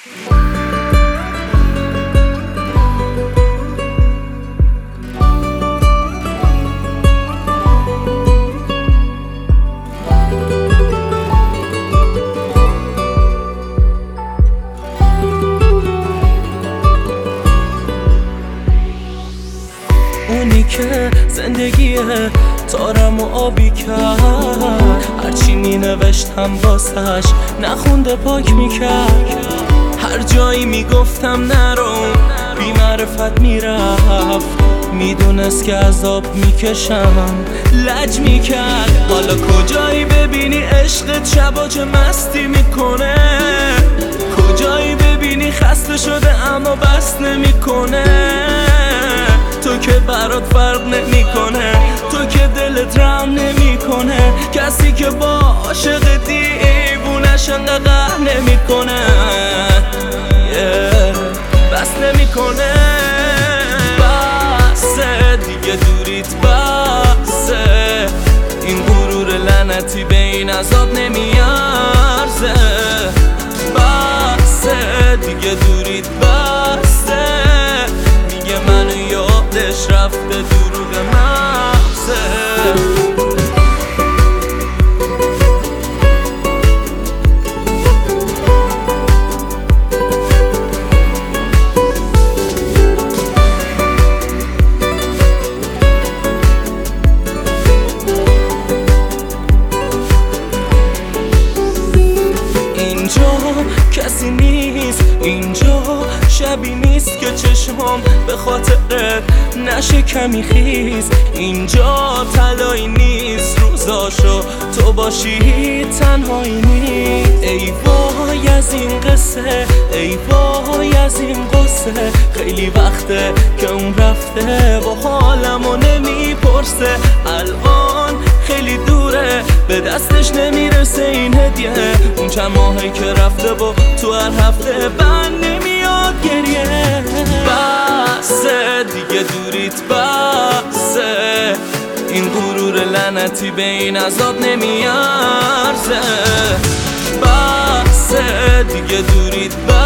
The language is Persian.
اونی که زندگیه تارم و آبی کرد، هرچی می نوشتم واسش نخونده پاک میکرد. هر جایی میگفتم نرو بی معرفت میرفت، میدونست که عذاب میکشم لج میکرد. حالا کجایی ببینی عشقت شبا چه مستی میکنه، کجایی ببینی خسته شده اما بس نمیکنه. تو که برات فرق نمیکنه، تو که دلت رحم نمیکنه، کسی که با عاشق دیوونش انقدر قهر نمیکنه بس نمیکنه. بسه دیگه دوریت بسه، این غرور لعنتی به این عذاب نمیارزه. بسه دیگه دوریت بسه، میگه منو یادش رفته دروغ محضه. کسی نیست اینجا، شبی نیست که چشمام به خاطرت نشه کمی خیز. اینجا طلایی نیست روزاشو تو باشی تنهایی نیست. ای وای از این قصه، ای وای از این قصه، خیلی وقته که اون رفته با حالمو نمیپرسه. الان خیلی دوره به دستش نمیرسه این هدیه، اون چند ماهی که رفته و تو هر هفته بند نمیاد گریه. بسه دیگه دوریت بسه، این غرور لعنتی به این عذاب نمیارزه. بسه دیگه دوریت بسه.